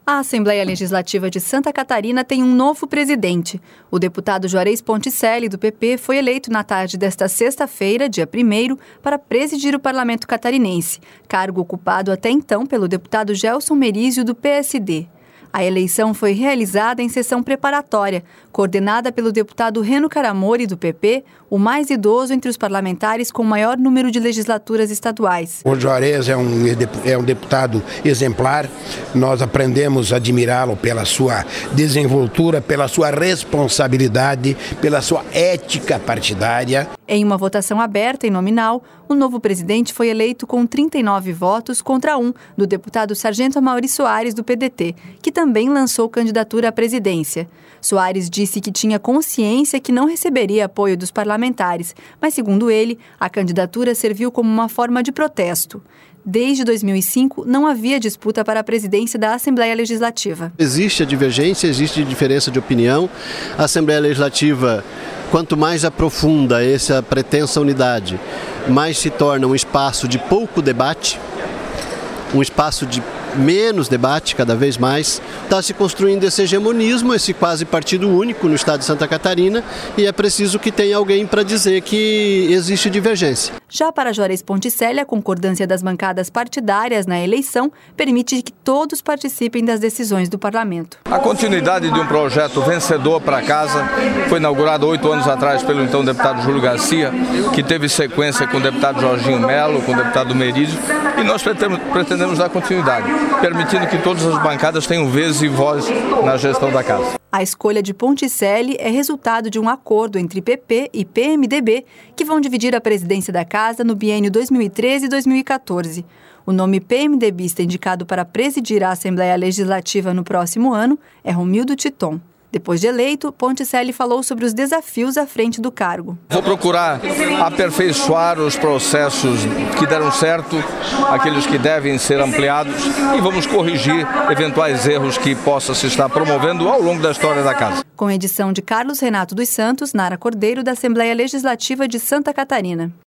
A Assembleia Legislativa de Santa Catarina tem um novo presidente. O deputado Juarez Ponticelli, do PP, foi eleito na tarde desta sexta-feira, dia 1º, para presidir o Parlamento catarinense, cargo ocupado até então pelo deputado Gelson Merizio, do PSD. A eleição foi realizada em sessão preparatória, coordenada pelo deputado Reno Caramori, do PP, o mais idoso entre os parlamentares com o maior número de legislaturas estaduais. O Juarez é um deputado exemplar. Nós aprendemos a admirá-lo pela sua desenvoltura, pela sua responsabilidade, pela sua ética partidária. Em uma votação aberta e nominal, o novo presidente foi eleito com 39 votos contra 1 do deputado Sargento Amaury Soares, do PDT, que também lançou candidatura à presidência. Soares disse que tinha consciência que não receberia apoio dos parlamentares, mas, segundo ele, a candidatura serviu como uma forma de protesto. Desde 2005, não havia disputa para a presidência da Assembleia Legislativa. Existe a divergência, existe diferença de opinião. A Assembleia Legislativa, quanto mais aprofunda essa pretensa unidade, mais se torna um espaço de pouco debate, um espaço de menos debate cada vez mais. Está se construindo esse hegemonismo, esse quase partido único no estado de Santa Catarina, e é preciso que tenha alguém para dizer que existe divergência. Já para Juarez Ponticelli, a concordância das bancadas partidárias na eleição permite que todos participem das decisões do parlamento. A continuidade de um projeto vencedor para casa foi inaugurado 8 anos atrás pelo então deputado Júlio Garcia, que teve sequência com o deputado Jorginho Melo, com o deputado Merizio, e nós pretendemos dar continuidade, permitindo que todas as bancadas tenham vez e voz na gestão da casa. A escolha de Ponticelli é resultado de um acordo entre PP e PMDB, que vão dividir a presidência da casa no biênio 2013 e 2014. O nome PMDBista indicado para presidir a Assembleia Legislativa no próximo ano é Romildo Titon. Depois de eleito, Ponticelli falou sobre os desafios à frente do cargo. Vou procurar aperfeiçoar os processos que deram certo, aqueles que devem ser ampliados, e vamos corrigir eventuais erros que possa se estar promovendo ao longo da história da casa. Com edição de Carlos Renato dos Santos, Nara Cordeiro, da Assembleia Legislativa de Santa Catarina.